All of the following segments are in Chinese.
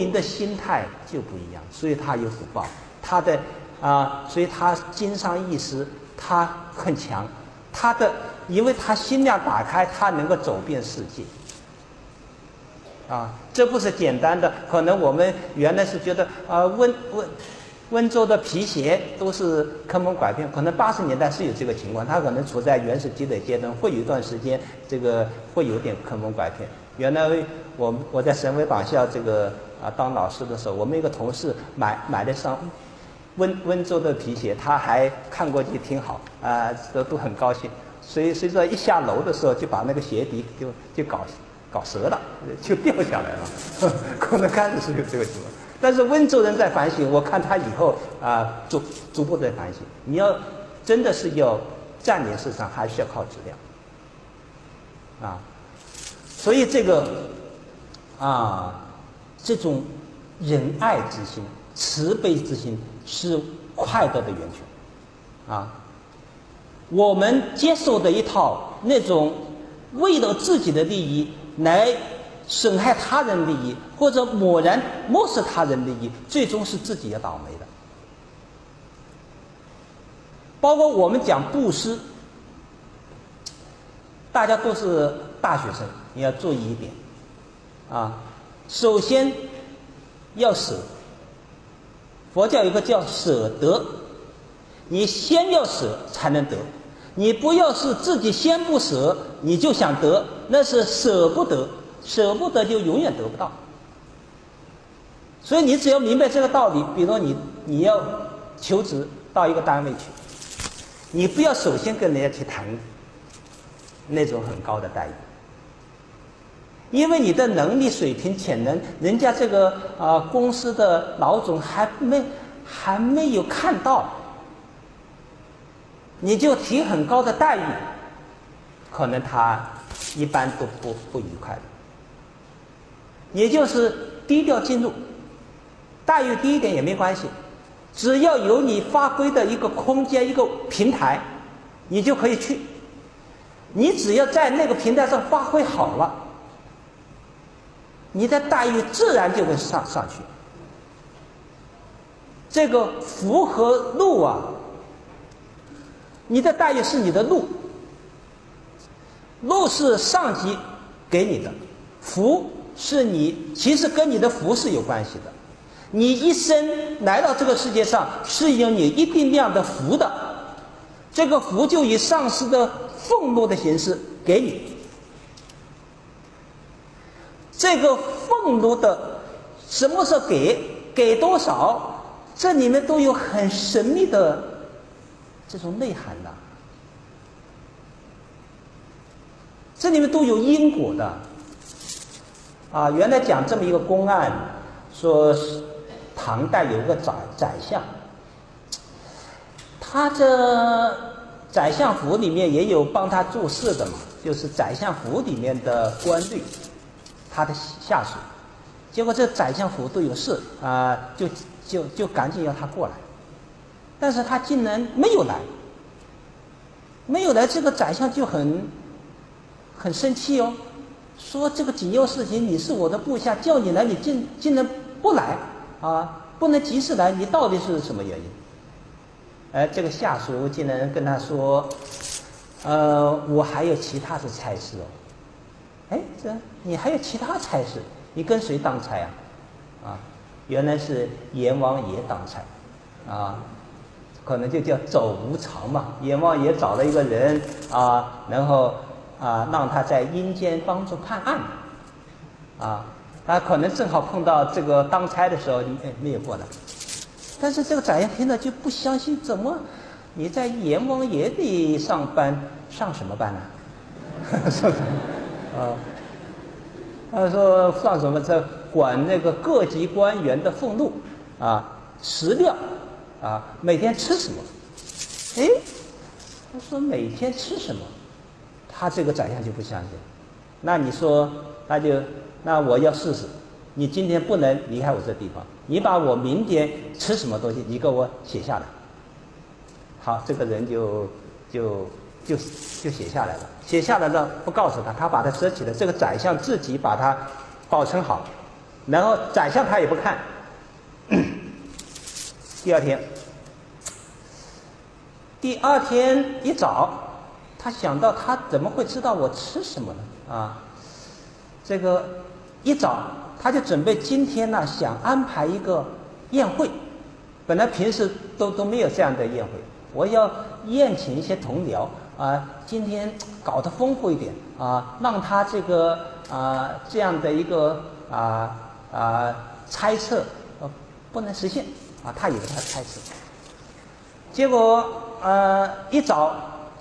人的心态就不一样，所以他有福报，所以他经商易师，他很强，因为他心量打开，他能够走遍世界。这不是简单的。可能我们原来是觉得温州的皮鞋都是坑蒙拐骗，可能80年代是有这个情况，他可能处在原始积累阶段，会有一段时间这个会有点坑蒙拐骗。原来我在省委党校当老师的时候，我们一个同事买了双温州的皮鞋，他还看过去挺好都很高兴。所以说一下楼的时候就把那个鞋底就搞折了，就掉下来了。可能开始是有这个情况。但是温州人在反省，我看他以后逐步在反省。你要真的是要占领市场，还是要靠质量所以这种仁爱之心、慈悲之心是快乐的源泉我们接受的一套那种为了自己的利益来损害他人利益，或者漠视他人利益，最终是自己要倒霉的。包括我们讲布施，大家都是大学生，你要注意一点首先要舍。佛教有个叫舍得，你先要舍才能得。你不要是自己先不舍，你就想得，那是舍不得，舍不得就永远得不到。所以你只要明白这个道理，比如说你要求职到一个单位去，你不要首先跟人家去谈那种很高的待遇，因为你的能力水平潜能，人家这个公司的老总还没有看到，你就提很高的待遇，可能他一般都不愉快的。也就是低调进入，待遇低一点也没关系，只要有你发挥的一个空间、一个平台，你就可以去。你只要在那个平台上发挥好了，你的待遇自然就会上去。这个福和禄你的待遇是你的禄是上级给你的，福是其实跟你的福是有关系的。你一生来到这个世界上是有你一定量的福的，这个福就以上师的俸禄的形式给你。这个俸禄的什么时候给多少，这里面都有很神秘的这种内涵的，这里面都有因果的原来讲这么一个公案，说唐代有个宰相，他这宰相府里面也有帮他做事的嘛，就是宰相府里面的官吏，他的下属。结果这宰相府都有事就赶紧要他过来，但是他竟然没有来，这个宰相就很生气说这个紧要事情，你是我的部下，叫你来，你竟然不来不能及时来，你到底是什么原因？这个下属竟然跟他说，我还有其他的差事你还有其他差事？你跟谁当差原来是阎王爷当差可能就叫走无常嘛。阎王爷找了一个人然后让他在阴间帮助判案他可能正好碰到这个当差的时候没有过来。但是这个宰相听了就不相信，怎么你在阎王爷里上班，上什么班呢他说上什么，这管那个各级官员的俸禄食料每天吃什么。他说每天吃什么，他这个宰相就不相信。那你说那我要试试，你今天不能离开我这地方，你把我明天吃什么东西你给我写下来。好，这个人就写下来了。写下来了不告诉他，他把它遮起了。这个宰相自己把它保存好， 然后宰相他也不看。第二天一早，他想到他怎么会知道我吃什么呢？这个一早他就准备今天呢想安排一个宴会，本来平时都没有这样的宴会，我要宴请一些同僚今天搞得丰富一点让他这个这样的一个猜测不能实现他以为他猜测，结果一早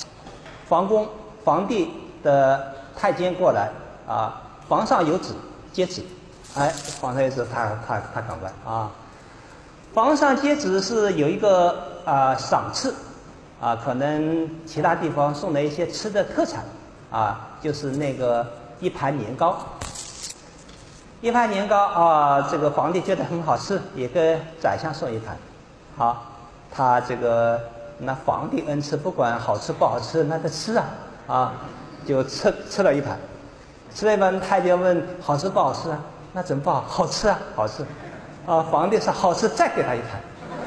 皇帝的太监过来皇上有旨接旨，皇上有旨他赶快皇上接旨是有一个赏赐可能其他地方送了一些吃的特产就是那个一盘年糕。一盘年糕这个皇帝觉得很好吃，也跟宰相送一盘。好，他这个那皇帝恩赐，不管好吃不好吃，那就吃就吃了一盘。吃了一盘，太监问好吃不好吃那怎么不好？好吃好吃。皇帝说好吃，再给他一盘。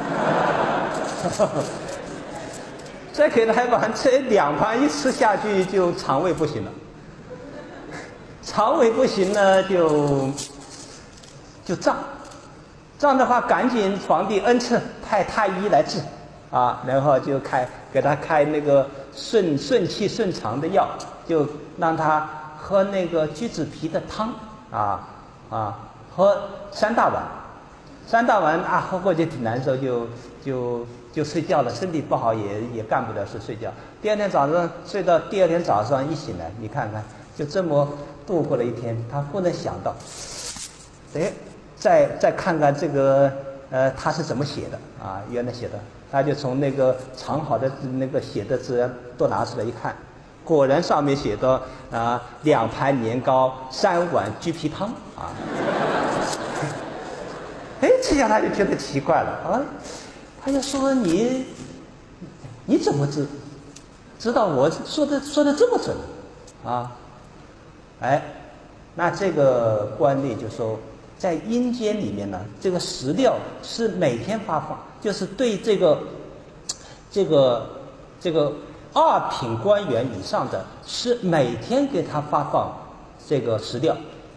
再给他一盘，这2盘一吃下去就肠胃不行了。肠胃不行呢，就胀的话，赶紧皇帝恩赐派太医来治然后就给他开那个顺气顺肠的药，就让他喝那个橘子皮的汤喝3大碗，3大碗喝过去挺难受，就睡觉了，身体不好也干不了事，睡觉。第二天早上睡到第二天早上一醒来，你看看就这么度过了一天，他不能想到，再看看这个他是怎么写的原来写的，他就从那个藏好的那个写的字都拿出来一看，果然上面写的2盘年糕3碗橘皮汤这下他就觉得奇怪了他就说你怎么知道我说的这么准那这个官吏就说，在阴间里面呢，这个食料是每天发放，就是对这个2品官员以上的，是每天给他发放这个食料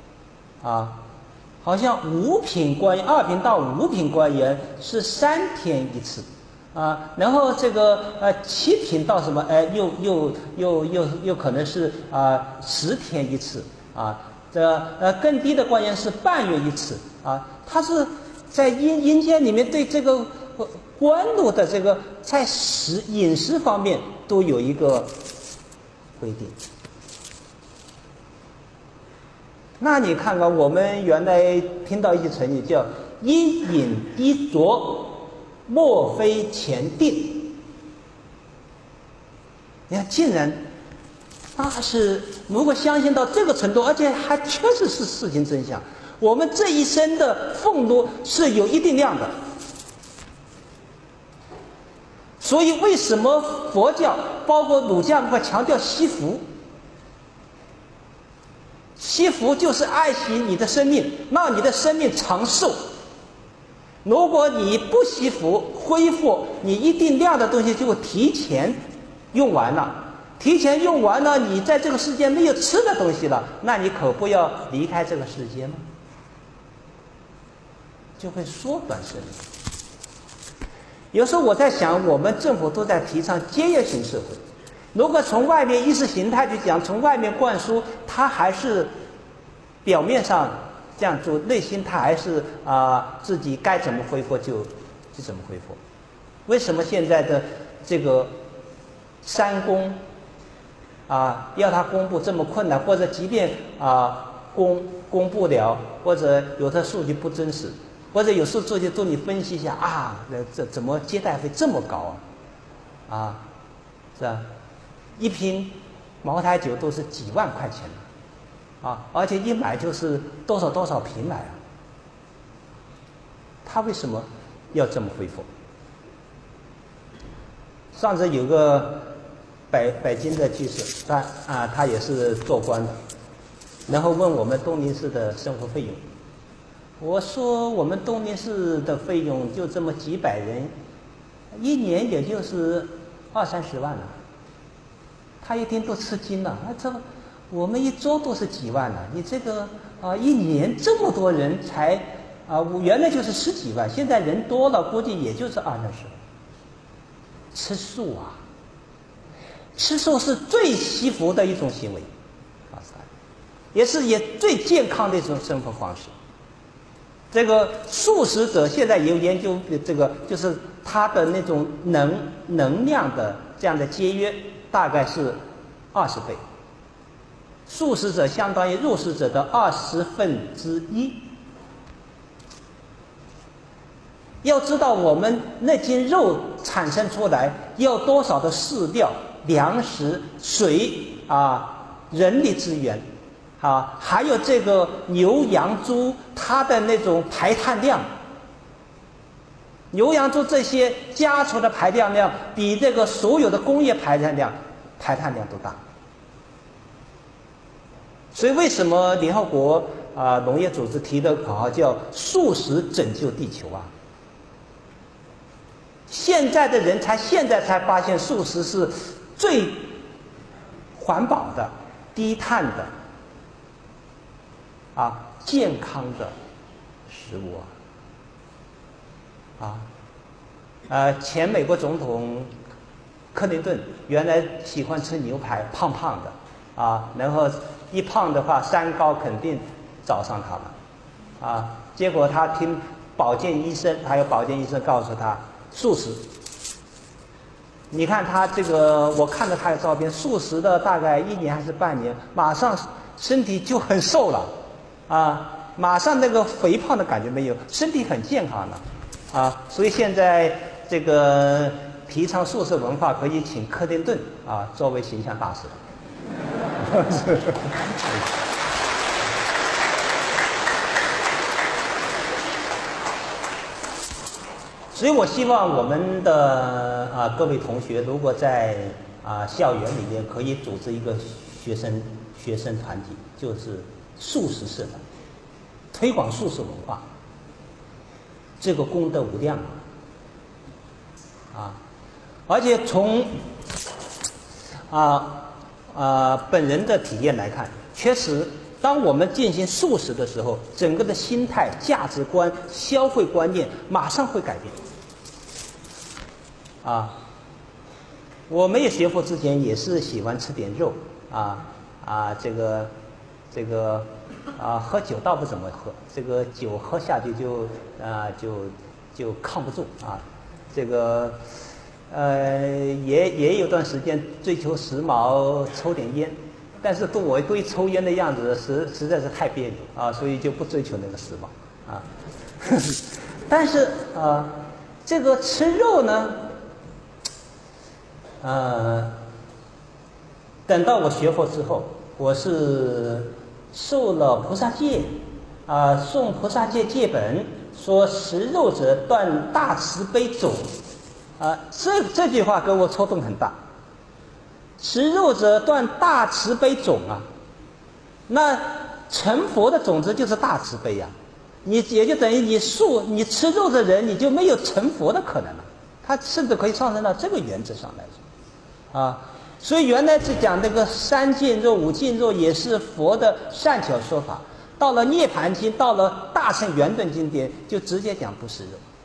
好像2品到5品官员是3天一次然后这个7品到什么又可能是10天一次更低的官员是半月一次他是在阴间里面对这个官禄的这个在饮食方面都有一个规定。那你看看，我们原来听到一句成语叫“一饮一啄，莫非前定”。你看，竟然那是如果相信到这个程度，而且还确实是事情真相，我们这一生的俸禄是有一定量的。所以为什么佛教包括儒家会强调惜福？惜福就是爱惜你的生命，让你的生命长寿。如果你不惜福，恢复你一定量的东西就会提前用完了，你在这个世界没有吃的东西了，那你可不要离开这个世界吗？就会缩短生命。有时候我在想，我们政府都在提倡节约型社会，如果从外面意识形态去讲，从外面灌输，他还是表面上这样做，内心他还是自己该怎么恢复就怎么恢复。为什么现在的这个3公要他公布这么困难，或者即便公布了，或者有的数据不真实，或者有时候做就你分析一下这怎么接待费这么高是吧？一瓶茅台酒都是几万块钱而且一买就是多少瓶买他为什么要这么恢复？上次有个北京的居士，他也是做官的，然后问我们东林寺的生活费用， 我说我们东林市的费用就这么几百人，一年也就是20-30万了。他一听都吃惊了，这我们一周都是几万了，你这个一年这么多人才原来就是10几万，现在人多了，估计也就是20-30万。吃素啊，吃素是最惜福的一种行为，也最健康的一种生活方式。这个素食者现在也有研究，这个就是他的那种能量的这样的节约大概是20倍，素食者相当于肉食者的1/20。要知道我们那斤肉产生出来要多少的饲料、粮食、水人力资源还有这个牛羊猪它的那种排碳量，牛羊猪这些家畜的排碳量比这个所有的工业排碳量都大。所以为什么联合国农业组织提的口号叫素食拯救地球啊？现在的人现在才发现素食是最环保的、低碳的健康的食物前美国总统克林顿原来喜欢吃牛排，胖胖的然后一胖的话三高肯定找上他了结果他听保健医生告诉他素食。你看他这个，我看了他的照片，素食的大概1年还是半年，马上身体就很瘦了马上那个肥胖的感觉没有，身体很健康了所以现在这个提倡素食文化可以请克林顿作为形象大使。所以我希望我们的各位同学，如果在校园里面可以组织一个学生团体，就是素食社团，推广素食文化，这个功德无量而且从本人的体验来看，确实当我们进行素食的时候，整个的心态、价值观、消费观念马上会改变我没有学佛之前也是喜欢吃点肉这个喝酒倒不怎么喝，这个酒喝下去就抗不住这个也有段时间追求时髦，抽点烟，但是我对抽烟的样子实在是太别扭所以就不追求那个时髦但是这个吃肉呢等到我学佛之后，我是受了菩萨戒送菩萨戒戒本，说食肉者断大慈悲种这句话给我触动很大。食肉者断大慈悲种那成佛的种子就是大慈悲你也就等于你吃肉的人，你就没有成佛的可能了。他甚至可以上升到这个原则上来说所以原来是讲这个3净肉、5净肉也是佛的善巧说法，到了涅盘经，到了大乘圆顿经典，就直接讲不食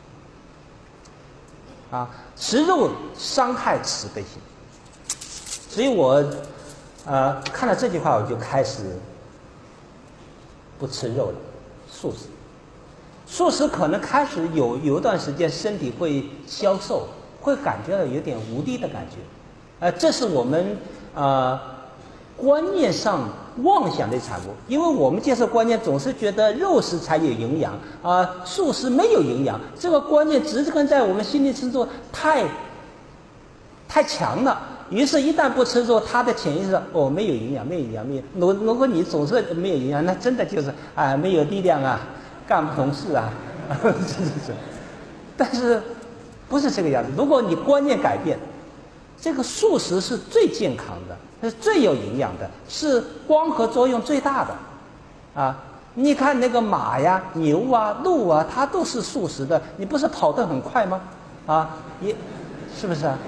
肉食肉伤害慈悲心。所以我看了这句话，我就开始不吃肉了，素食。素食可能开始有一段时间身体会消瘦，会感觉到有点无力的感觉这是我们观念上妄想的产物，因为我们接受观念总是觉得肉食才有营养素食没有营养，这个观念植根在我们心里深处太强了。于是一旦不吃肉，他的潜意识没有营养，没有营养，没有。如果你总是没有营养，那真的就是没有力量干不同事是。但是不是这个样子？如果你观念改变，这个素食是最健康的，是最有营养的，是光合作用最大的你看那个马呀、牛啊、鹿啊，它都是素食的，你不是跑得很快吗？啊，也，是不是啊？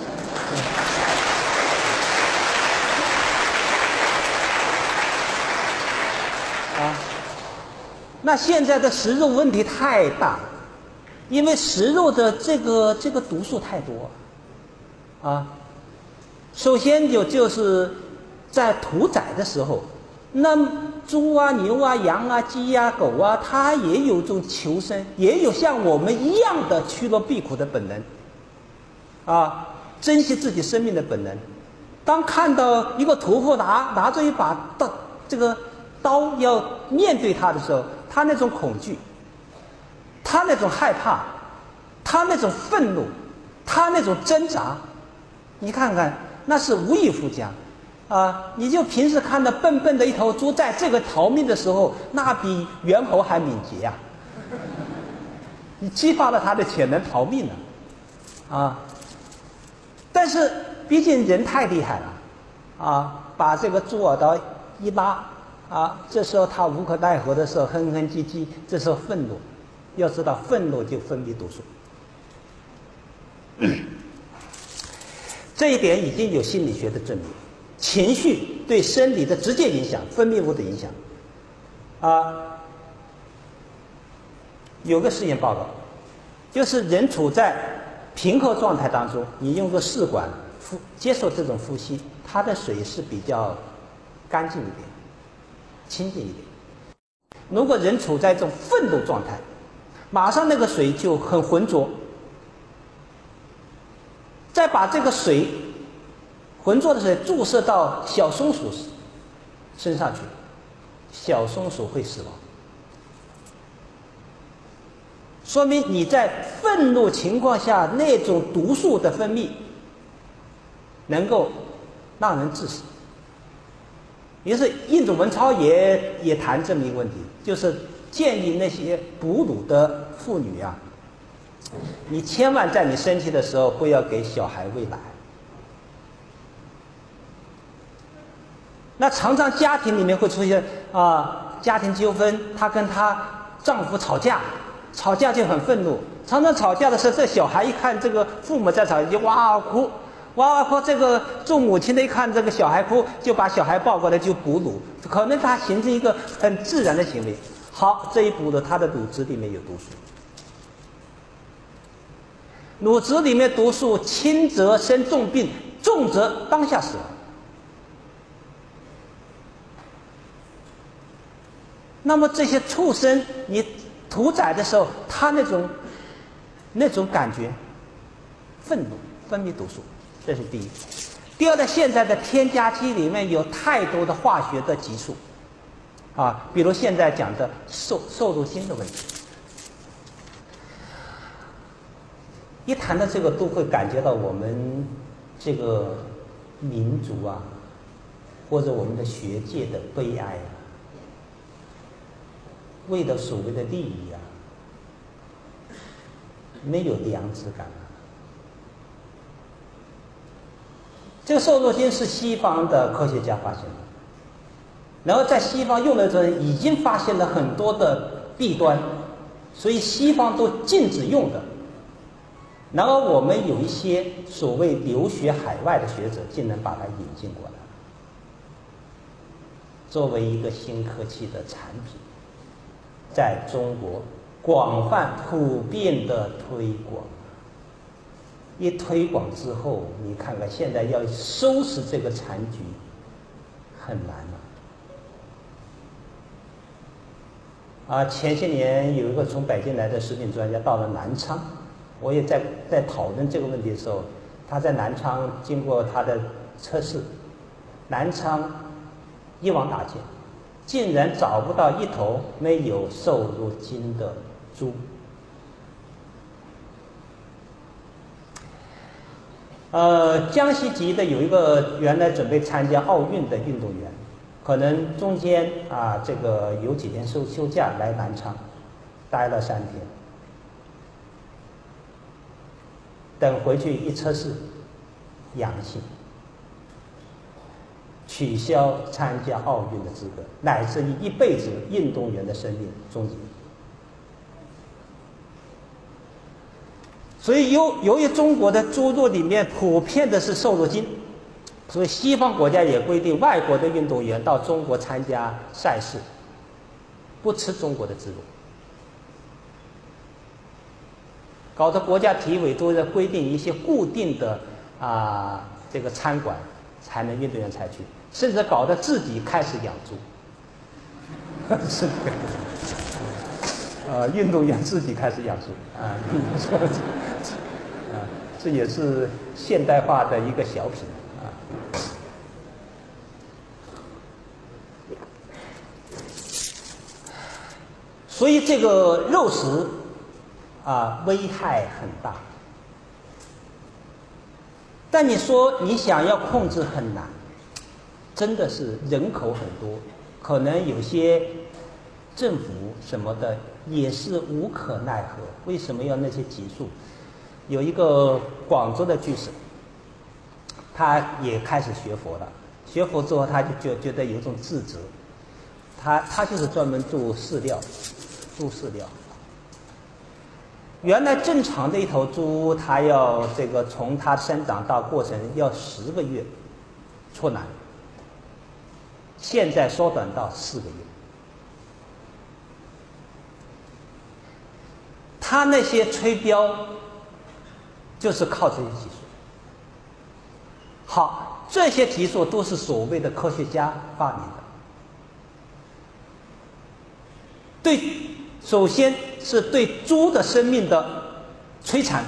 啊，那现在的食肉问题太大，因为食肉的这个毒素太多，啊，首先就是在屠宰的时候，那猪啊、牛啊、羊啊、鸡啊、狗啊，它也有种求生，也有像我们一样的趋乐避苦的本能，啊，珍惜自己生命的本能。当看到一个屠夫拿着一把刀要面对他的时候，他那种恐惧，他那种害怕，他那种愤怒，他那种挣扎，你看看，那是无以复加。啊，你就平时看到笨笨的一头猪，在这个逃命的时候，那比猿猴还敏捷呀！你激发了它的潜能逃命了，啊！但是毕竟人太厉害了，啊，把这个猪耳朵一拉，啊，这时候他无可奈何的时候，哼哼唧唧，这时候愤怒，要知道愤怒就分泌毒素，这一点已经有心理学的证明。情绪对生理的直接影响，分泌物的影响。有个实验报告，就是人处在平和状态当中，你用个试管接受这种呼吸，它的水是比较干净一点、清净一点。如果人处在这种愤怒状态，马上那个水就很浑浊。再把这个水浑浊的水注射到小松鼠身上去，小松鼠会死亡。说明你在愤怒情况下那种毒素的分泌能够让人致死。于是印度文超也谈这么一个问题，就是建议那些哺乳的妇女啊，你千万在你生气的时候不要给小孩喂奶。那常常家庭里面会出现家庭纠纷，她跟她丈夫吵架就很愤怒，常常吵架的时候，这小孩一看这个父母在吵架就哇哭，这个做母亲的一看这个小孩哭，就把小孩抱过来就哺乳，可能他形成一个很自然的行为。好，这一哺乳，他的乳汁里面有毒素，乳汁里面毒素轻则生重病，重则当下死亡。那么这些畜生，你屠宰的时候，他那种感觉，愤怒，分泌毒素，这是第一。第二呢，现在的添加剂里面有太多的化学的激素，比如现在讲的瘦肉精的问题。一谈到这个，都会感觉到我们这个民族啊，或者我们的学界的悲哀啊。为了所谓的利益啊，没有良知感啊。这个瘦肉精是西方的科学家发现的，然后在西方用的人已经发现了很多的弊端，所以西方都禁止用的。然而我们有一些所谓留学海外的学者，竟然把它引进过来，作为一个新科技的产品。在中国广泛普遍的推广，一推广之后，你看看现在要收拾这个残局很难了。前些年有一个从北京来的食品专家到了南昌，我也在讨论这个问题的时候，他在南昌经过他的测试，南昌一网打尽。竟然找不到一头没有瘦肉精的猪。江西籍的有一个原来准备参加奥运的运动员，可能中间这个有几天休假来南昌，待了3天，等回去一测试，阳性。 取消参加奥运的资格，乃至于一辈子运动员的生命终结。所以由于中国的猪肉里面普遍的是瘦肉精，所以西方国家也规定外国的运动员到中国参加赛事，不吃中国的猪肉，搞得国家体委都在规定一些固定的这个餐馆才能运动员才去，甚至搞得自己开始养猪，是运动员自己开始养猪这也是现代化的一个小品所以这个肉食危害很大，但你说你想要控制很难，真的是人口很多，可能有些政府什么的也是无可奈何。为什么要那些集数？有一个广州的居士，他也开始学佛了。学佛之后，他就觉得有一种自责。他就是专门做饲料。原来正常的一头猪，它要这个从它生长到过程要10个月出栏，现在缩短到4个月。他那些吹标就是靠这些技术。好，这些技术都是所谓的科学家发明的。首先是对猪的生命的摧残。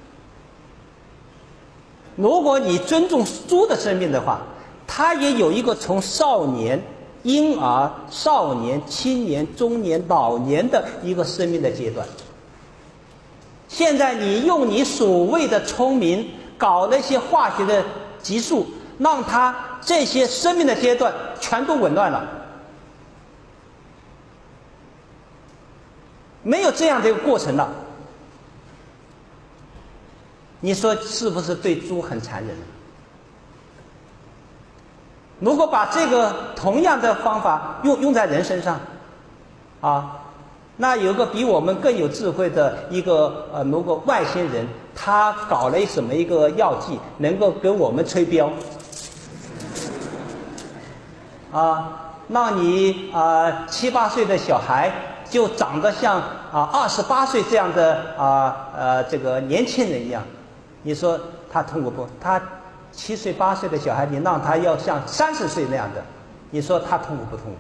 如果你尊重猪的生命的话，它也有一个从少年、婴儿、少年、青年、中年、老年的一个生命的阶段。现在你用你所谓的聪明搞那些化学的激素，让它这些生命的阶段全都紊乱了。没有这样的一个过程了，你说是不是对猪很残忍？如果把这个同样的方法用在人身上，那有个比我们更有智慧的一个如果外星人，他搞了什么一个药剂，能够给我们吹标，让你7、8岁的小孩就长得像28岁这样的这个年轻人一样，你说他痛苦不？他7岁8岁的小孩，你让他要像30岁那样的，你说他痛苦不痛苦？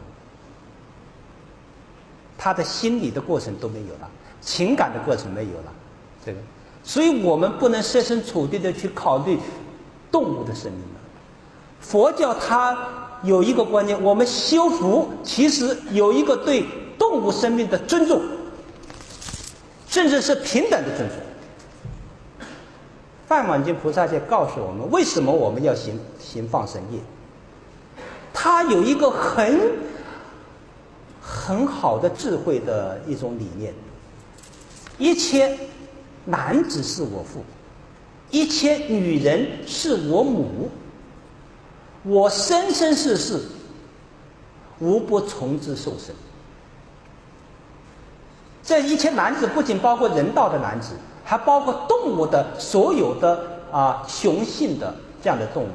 他的心理的过程都没有了，情感的过程没有了，这个，所以我们不能设身处地的去考虑动物的生命了。佛教它有一个观念，我们修福其实有一个对动物生命的尊重，甚至是平等的尊重。梵网经菩萨戒告诉我们，为什么我们要行放生业？它有一个很好的智慧的一种理念：一切男子是我父，一切女人是我母，我生生世世无不从之受生。这一切男子不仅包括人道的男子，还包括动物的所有的雄性的这样的动物。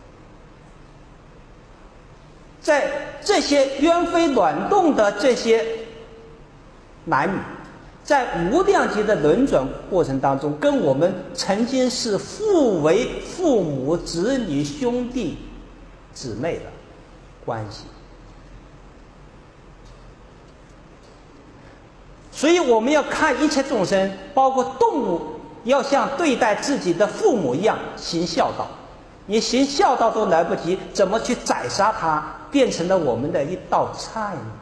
在这些鸢飞卵动的这些男女，在无量劫的轮转过程当中，跟我们曾经是互为父母、子女、兄弟、姊妹的关系。所以我们要看一切众生，包括动物，要像对待自己的父母一样行孝道。你行孝道都来不及，怎么去宰杀它，变成了我们的一道菜呢？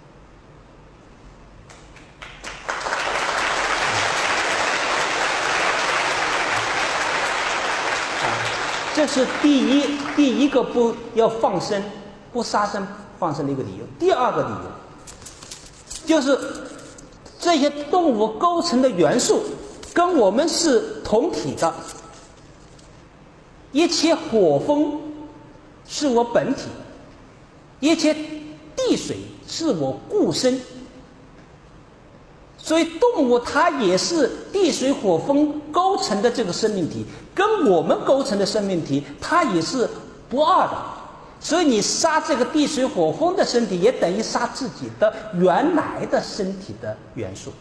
这是第一个不要放生、不杀生放生的一个理由。第二个理由就是这些动物构成的元素跟我们是同体的，一切火风是我本体，一切地水是我固身。所以动物它也是地水火风构成的这个生命体，跟我们构成的生命体它也是不二的。所以你杀这个地水火风的身体，也等于杀自己的原来的身体的元素。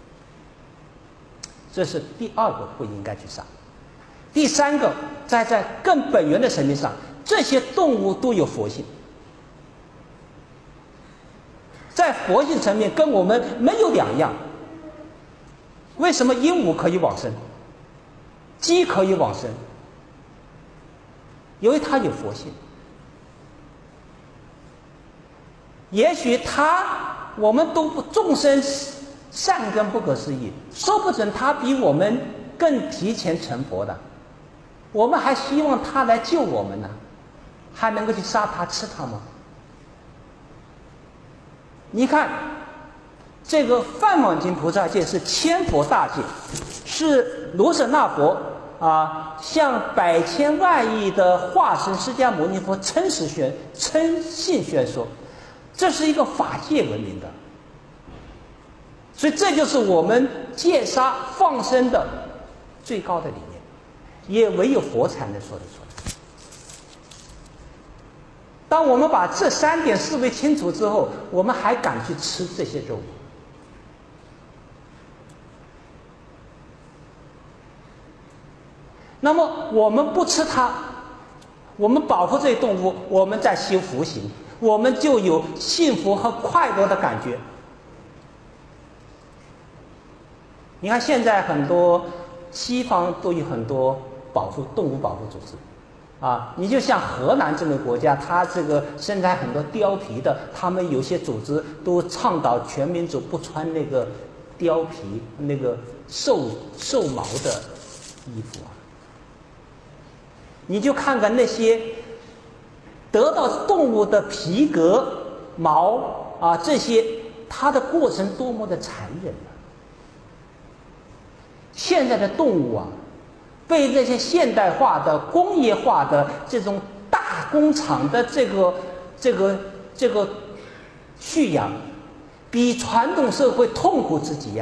这是第二个不应该去杀。第三个，在更本源的层面上，这些动物都有佛性，在佛性层面跟我们没有两样。为什么鹦鹉可以往生，鸡可以往生？因为它有佛性。也许我们都众生善根不可思议，说不准他比我们更提前成佛的，我们还希望他来救我们呢，还能够去杀他吃他吗？你看这个梵网经菩萨戒是千佛大戒，是罗舍那佛向百千万亿的化身释迦牟尼佛称信宣说，这是一个法界文明的。所以这就是我们戒杀放生的最高的理念，也唯有佛才能说得出来。当我们把这3点思维清楚之后，我们还敢去吃这些肉吗？那么我们不吃它，我们保护这些动物，我们在修福行，我们就有幸福和快乐的感觉。你看现在很多西方都有很多动物保护组织你就像荷兰这个国家，它这个生产很多貂皮的，他们有些组织都倡导全民族不穿那个貂皮那个兽毛的衣服你就看看那些得到动物的皮革毛这些，它的过程多么的残忍现在的动物被这些现代化的工业化的这种大工厂的这个驯养，比传统社会痛苦之极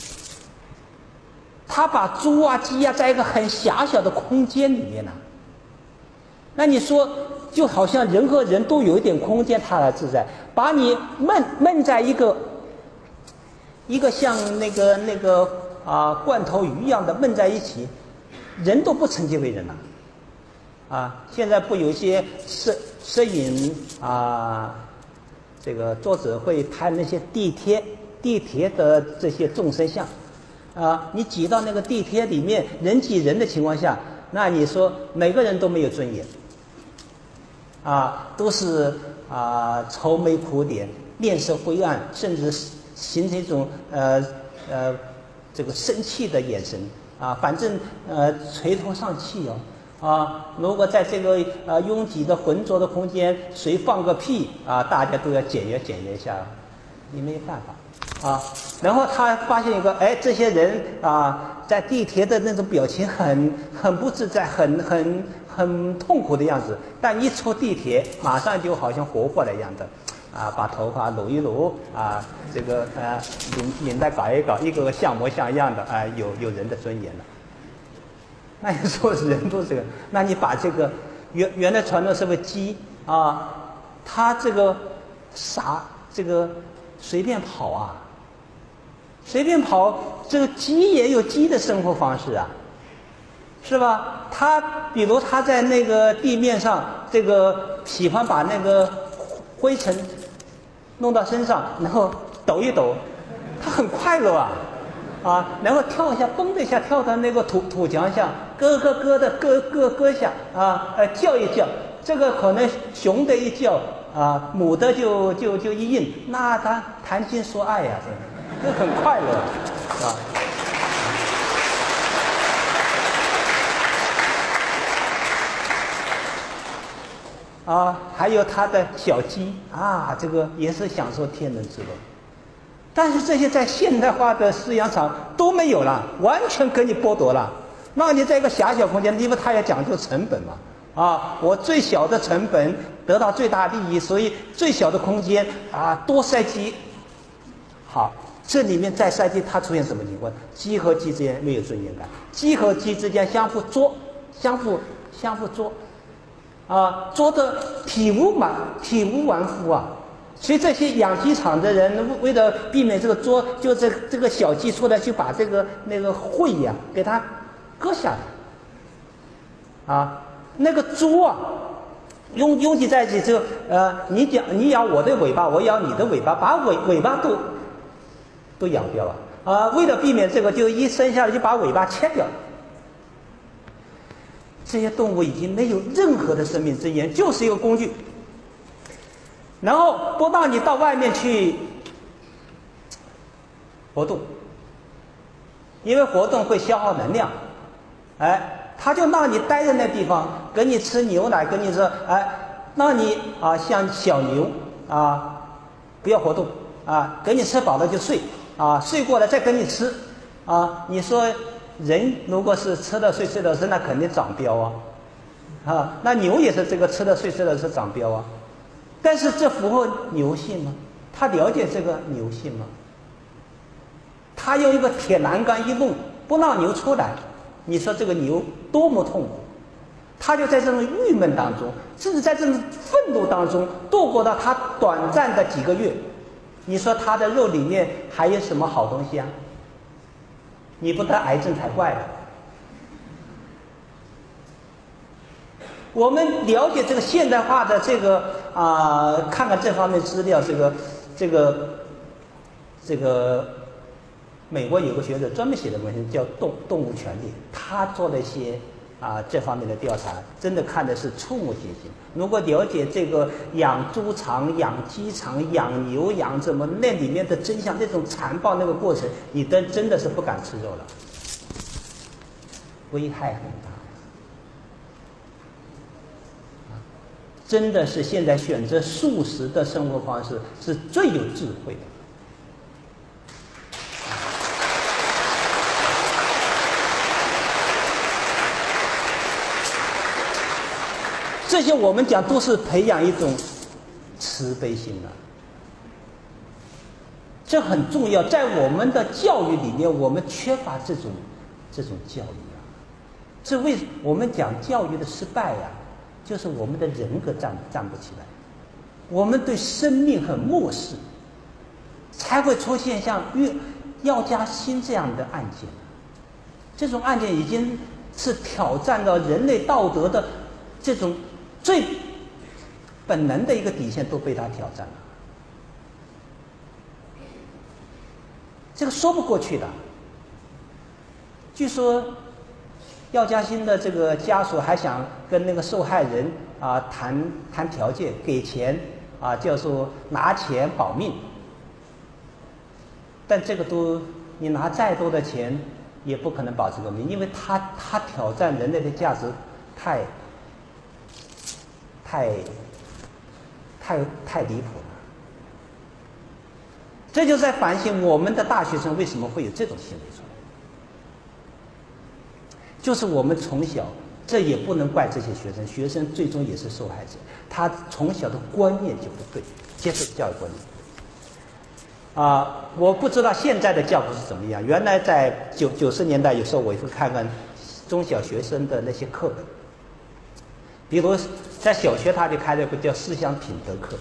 他把猪鸡在一个很狭小的空间里面那你说就好像人和人都有一点空间，他来自在，把你闷在一个像那个罐头鱼一样的闷在一起，人都不称其为人现在不有一些摄影这个作者会拍那些地铁的这些众生相你挤到那个地铁里面人挤人的情况下，那你说每个人都没有尊严都是愁眉苦脸，面色灰暗，甚至形成一种这个生气的眼神反正垂头丧气如果在这个拥挤的浑浊的空间，谁放个屁大家都要检阅一下，你没有办法然后他发现一个，这些人在地铁的那种表情很不自在，很痛苦的样子，但一出地铁，马上就好像活过来一样的把头发撸一撸这个领带搞一搞，一个像模像样的有人的尊严了。那你说人都这个，那你把这个原来传统社会鸡它这个这个随便跑随便跑，这个鸡也有鸡的生活方式是吧？比如它在那个地面上，这个喜欢把那个灰尘弄到身上，然后抖一抖，它很快乐然后跳一下，蹦的一下跳到那个土墙上，咯的咯一下叫一叫，这个可能雄的一叫母的就一应，那他谈情说爱这很快乐还有他的小鸡这个也是享受天伦之乐。但是这些在现代化的饲养场都没有了，完全给你剥夺了，让你在一个狭小空间，因为它也讲究成本嘛， 我最小的成本得到最大利益，所以最小的空间多塞积。好，这里面再塞积，它出现什么情况？鸡和鸡之间没有尊严感，鸡和鸡之间相互捉，相互捉，捉得体无完肤啊！所以这些养鸡场的人为了避免这个捉，就这个小鸡出来，就把那个喙呀给它割下来，那个猪拥挤在一起之后，你咬我的尾巴，我咬你的尾巴，把尾巴都咬掉了为了避免这个，就一生下来就把尾巴切掉。这些动物已经没有任何的生命尊严，就是一个工具。然后不让你到外面去活动，因为活动会消耗能量，他就让你待在那地方，给你吃牛奶，跟你说，让你像小牛不要活动给你吃饱了就睡睡过了再跟你吃你说人如果是吃了睡，睡了吃，那肯定长膘那牛也是这个吃了睡，睡了吃长膘但是这符合牛性吗？他了解这个牛性吗？他用一个铁栏杆一弄，不让牛出来，你说这个牛多么痛苦？他就在这种郁闷当中，甚至在这种愤怒当中度过了他短暂的几个月。你说他的肉里面还有什么好东西你不得癌症才怪了。我们了解这个现代化的这个看看这方面资料，这个美国有个学者专门写的文章叫动物权利，他做了一些这方面的调查，真的看的是触目惊心。如果了解这个养猪场、养鸡场、养牛、养什么那里面的真相，那种残暴那个过程，你真的是不敢吃肉了，危害很大。真的是现在选择素食的生活方式是最有智慧的。这些我们讲都是培养一种慈悲心的，这很重要。在我们的教育里面，我们缺乏这种教育这为我们讲教育的失败就是我们的人格站不起来，我们对生命很漠视，才会出现像药家鑫这样的案件。这种案件已经是挑战到人类道德的这种最本能的一个底线都被他挑战了，这个说不过去的。据说药家鑫的这个家属还想跟那个受害人谈条件，给钱叫做拿钱保命，但这个你拿再多的钱也不可能保这个命，因为他挑战人类的价值太离谱了。这就在反省我们的大学生为什么会有这种行为出来，就是我们从小，这也不能怪这些学生，学生最终也是受害者，他从小的观念就不对，接受教育观念。我不知道现在的教育是怎么样。原来在90年代，有时候我也会看看中小学生的那些课本，比如在小学他就开了一个叫思想品德课。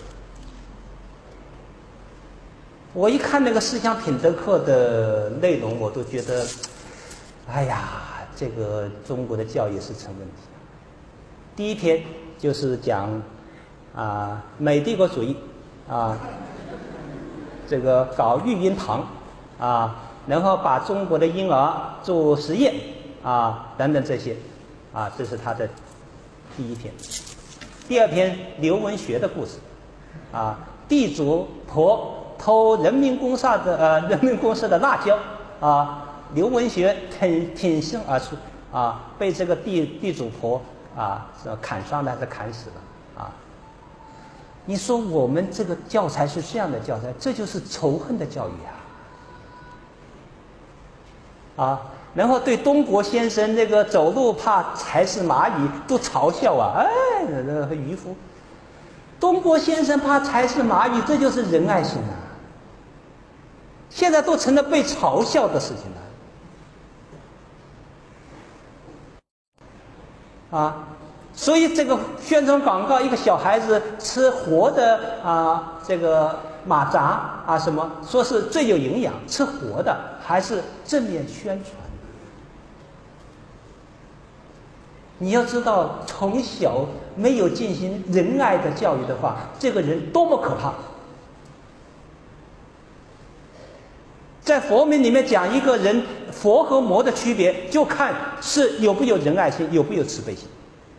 我一看那个思想品德课的内容，我都觉得，哎呀，这个中国的教育是成问题。第一篇就是讲美帝国主义这个搞育婴堂然后把中国的婴儿做实验等等这些这是他的第一篇。第二篇刘文学的故事地主婆偷人民公社的辣椒刘文学挺身而出被这个地主婆砍伤了还是砍死了你说我们这个教材是这样的教材，这就是仇恨的教育然后对东国先生那个走路怕踩死蚂蚁都嘲笑啊，哎，那个渔夫，东国先生怕踩死蚂蚁，这就是仁爱心啊！现在都成了被嘲笑的事情了啊！所以这个宣传广告，一个小孩子吃活的这个马扎啊，什么说是最有营养，吃活的还是正面宣传。你要知道，从小没有进行仁爱的教育的话，这个人多么可怕！在佛门里面讲一个人佛和魔的区别，就看是有没有仁爱心，有没有慈悲心。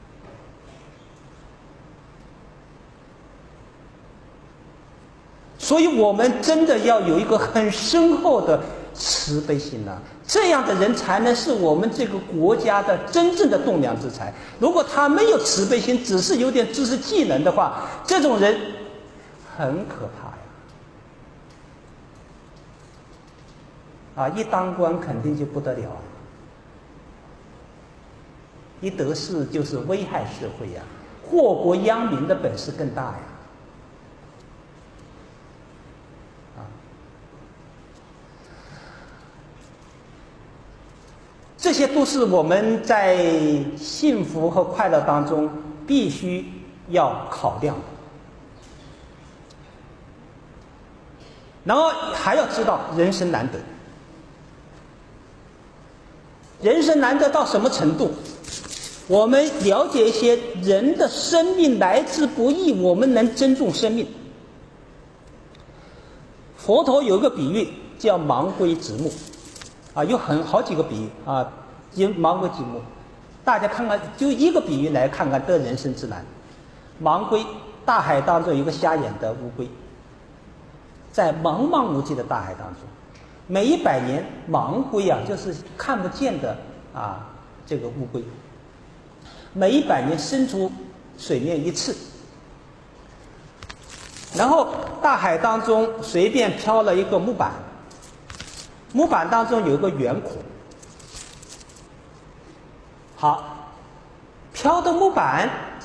所以我们真的要有一个很深厚的慈悲心啊，这样的人才能是我们这个国家的真正的栋梁之才。如果他没有慈悲心，只是有点知识技能的话，这种人很可怕呀！一当官肯定就不得了，一得势就是危害社会呀，祸国殃民的本事更大呀。这些都是我们在幸福和快乐当中必须要考量的。然后还要知道人生难得，人生难得到什么程度？我们了解一些人的生命来之不易，我们能珍重生命。佛陀有一个比喻叫盲龟直木。有好几个比喻啊，盲龟直木，大家看看，就一个比喻来看看得人生之难。盲龟，大海当中有个瞎眼的乌龟，在茫茫无际的大海当中，每100年，盲龟就是看不见的这个乌龟，每100年伸出水面1次，然后大海当中随便飘了一个木板。木板当中有个圆孔，好，飘的木板